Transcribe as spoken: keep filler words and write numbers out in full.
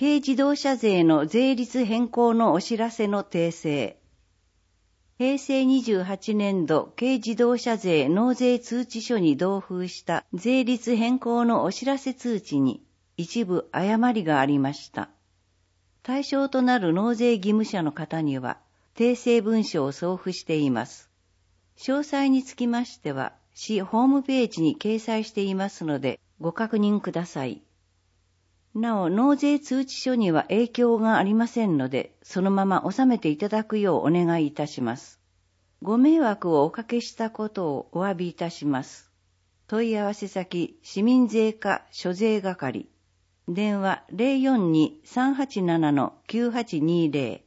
軽自動車税の税率変更のお知らせの訂正。へいせいにじゅうはちねんど軽自動車税納税通知書に同封した税率変更のお知らせ通知に一部誤りがありました。対象となる納税義務者の方には訂正文書を送付しています。詳細につきましては市ホームページに掲載していますのでご確認ください。なお、納税通知書には影響がありませんので、そのまま納めていただくようお願いいたします。ご迷惑をおかけしたことをお詫びいたします。問い合わせ先、市民税課諸税係。電話 ゼロよんに さんはちなな きゅうはちにゼロ